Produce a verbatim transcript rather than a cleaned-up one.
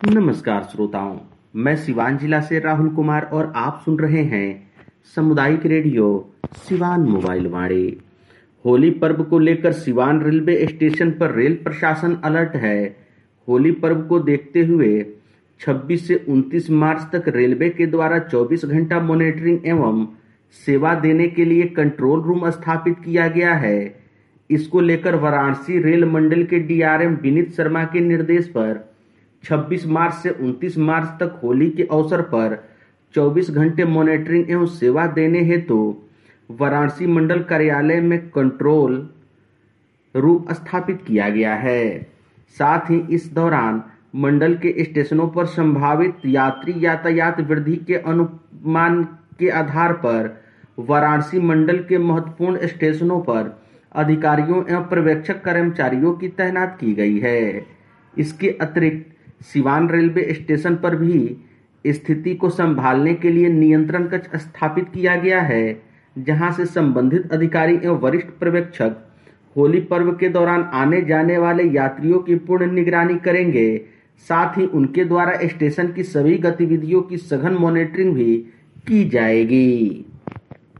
नमस्कार श्रोताओं, मैं सिवान जिला से राहुल कुमार और आप सुन रहे हैं सामुदायिक रेडियो सिवान मोबाइल वाणी। होली पर्व को लेकर सिवान रेलवे स्टेशन पर रेल प्रशासन अलर्ट है। होली पर्व को देखते हुए छब्बीस से उनतीस मार्च तक रेलवे के द्वारा चौबीस घंटा मॉनिटरिंग एवं सेवा देने के लिए कंट्रोल रूम स्थापित किया गया है। इसको लेकर वाराणसी रेल मंडल के डीआरएम विनीत शर्मा के निर्देश पर छब्बीस मार्च से उनतीस मार्च तक होली के अवसर पर चौबीस घंटे मॉनिटरिंग एवं सेवा देने हेतु वाराणसी मंडल कार्यालय में कंट्रोल रूम स्थापित किया गया है। साथ ही इस दौरान मंडल के स्टेशनों पर संभावित यात्री यातायात वृद्धि के अनुमान के आधार पर वाराणसी मंडल के महत्वपूर्ण स्टेशनों पर अधिकारियों एवं पर्यवेक्षक कर्मचारियों की तैनात की गई है। इसके अतिरिक्त सिवान रेलवे स्टेशन पर भी स्थिति को संभालने के लिए नियंत्रण कक्ष स्थापित किया गया है, जहां से संबंधित अधिकारी एवं वरिष्ठ पर्यवेक्षक होली पर्व के दौरान आने जाने वाले यात्रियों की पूर्ण निगरानी करेंगे। साथ ही उनके द्वारा स्टेशन की सभी गतिविधियों की सघन मॉनिटरिंग भी की जाएगी।